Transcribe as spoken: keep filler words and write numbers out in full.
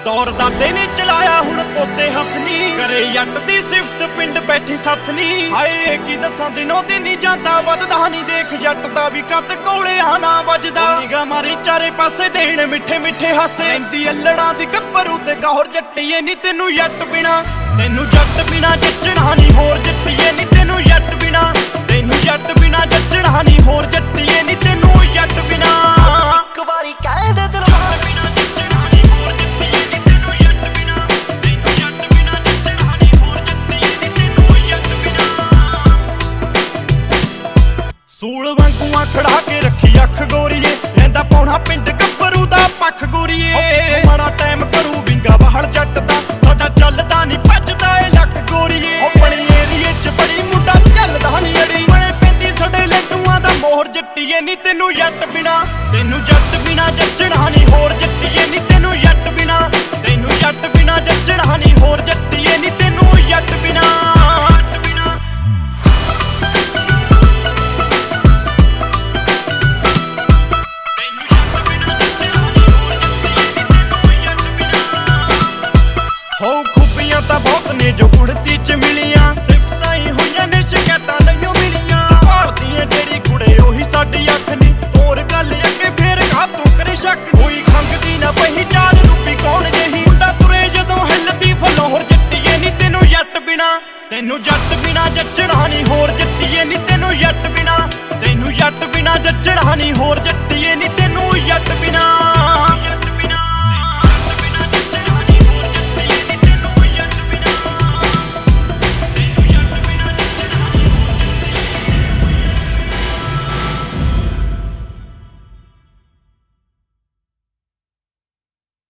ਦੌਰ ਦਾਦੇ ਨੇ ਚਲਾਇਆ ਹੁਣ ਪੋਤੇ ਹੱਥ ਨੀ ਕਰੇ ਜੱਟ ਦੀ ਸਿਫਤ ਪਿੰਡ ਬੈਠੀ ਸੱਥ ਨੀ ਹਾਏ ਕੀ ਦੱਸਾਂ ਦਿਨੋਂ ਦਿਨ ਨੀ ਜਾਂਦਾ ਵੱਧਦਾ ਨੀ ਦੇਖ ਜੱਟ ਦਾ ਵੀ ਕੱਤ ਕੋਲੇ ਆਣਾ ਵੱਜਦਾ ਨਿਗਾ ਮਾਰੀ ਚਾਰੇ ਪਾਸੇ ਦੇਣ ਮਿੱਠੇ ਮਿੱਠੇ ਹਾਸੇ ਲੈਂਦੀ ਅਲੜਾਂ ਦੀ ਗੱਭਰੂ ਤੇ ਗੌਰ ਜੱਟੀਏ ਨੀ ਤੈਨੂੰ ਜੱਟ ਬਿਨਾ ਤੈਨੂੰ ਜੱਟ ਬਿਨਾ ਜੱਚਣਾ ਨੀ ਹੋਰ ਜੱਟੀਏ ਨੀ ਤੈਨੂੰ ਜੱਟ ਬਿਨਾ ਤੈਨੂੰ ਜੱਟ ਬਿਨਾ ਜੱਚਣਾ ਨੀ ਹੋਰ ਜੱਟੀਏ ਨੀ ਤੈਨੂੰ ਜੱਟ ਬਿਨਾ ਇੱਕ ਵਾਰੀ ਕਹਿ ਦੇ ਦਿਲਵਾਰ ਬਿਨਾ ਜੱਚਣਾ ਨੀ ਹੋਰ ਜੱਟੀਏ ਨੀ ਤੈਨੂੰ ਜੱਟ ਬਿਨਾ ਤੈਨੂੰ ਜੱਟ ਬਿਨਾ ਜੱਚਣਾ ਨੀ ਹੋਰ ਜੱਟੀਏ ਨੀ ਤੈਨੂੰ ਜੱਟ ਬਿਨਾ ਸੂਲ ਵਾਂਗੂ ਆ ਖੜਾ ਕੇ ਰੱਖੀ ਅੱਖ ਗੋਰੀਏ ਲੈਂਦਾ ਪੌਣਾ ਪਿੰਡ ਗੱਭਰੂ ਦਾ ਪੱਖ ਗੋਰੀਏ ਮਾੜਾ ਟਾਈਮ ਕਰੂ ਵਿੰਗਾ ਵਹੜ ਜੱਟ ਦਾ ਸਾਡਾ ਚੱਲਦਾ ਨੀ ਭੱਜਦਾ ਏ ਲੱਕ ਗੋਰੀਏ ਆਪਣੀ ਏਰੀਏ ਚ ਬੜੀ ਮੁੰਡਾ ਚੱਲਦਾ ਨੀ ਅੜੀ ਬਣੇ ਪੈਂਦੀ ਸਾਡੇ ਲੱਡੂਆਂ ਦਾ ਮੋਹਰ ਜੱਟੀਏ ਨੀ ਤੈਨੂੰ ਜੱਟ ਬਿਨਾ ਤੈਨੂੰ ਜੱਟ ਬਿਨਾ ਜੱਚਣਾ ਨੀ ਹੋਰ ਜੱਟੀਏ ਨੀ ਤੈਨੂੰ ਜੱਟ ਬਿਨਾ ਤੈਨੂੰ ਜੱਟ ਬਿਨਾ ਜੱਚਣਾ ਨੀ ਹੋਰ ਜੱਟੀਏ ਨੀ ਤੈਨੂੰ ਜੱਟ ਬਿਨਾ ਹੋ ਖੂਬੀਆਂ ਤਾਂ ਬਹੁਤ ਨੇ ਜੋ ਗੁੜਤੀ ਚ ਮਿਲੀਆਂ ਸਿਫਤਾਂ ਹੀ ਹੋਈਆਂ ਨੇ ਸ਼ਿਕਾਇਤਾਂ ਲਈਓ ਮਿਲੀਆਂ ਭਾਰਤੀਆਂ ਜਿਹੜੀ ਕੁੜੇ ਉਹੀ ਸਾਡੀ ਅੱਖ ਨੀ ਤੋਰ ਗੱਲ ਅੱਗੇ ਫੇਰ ਘਾ ਤੂੰ ਕਰੇ ਸ਼ੱਕ ਕੋਈ ਖੰਗਦੀ ਨਾ ਪਹਿਚਾਨ ਰੂਪੀ ਕੌਣ ਜਹੀ ਮੁੰਡਾ ਤੁਰੇ ਜਦੋਂ ਹਿੱਲਦੀ ਫਲੋਰ ਜੱਟੀਏ ਨੀ ਤੈਨੂੰ ਜੱਟ ਬਿਨਾ ਤੈਨੂੰ ਜੱਟ ਬਿਨਾ ਜੱਚਣਾ ਨੀ ਹੋਰ ਜੱਟੀਏ ਨੀ ਤੈਨੂੰ ਜੱਟ ਬਿਨਾ ਤੈਨੂੰ ਜੱਟ ਬਿਨਾ ਜੱਚਣਾ ਨੀ ਹੋਰ ਜੱਟੀਏ ਨੀ ਤੈਨੂੰ ਜੱਟ ਬਿਨਾ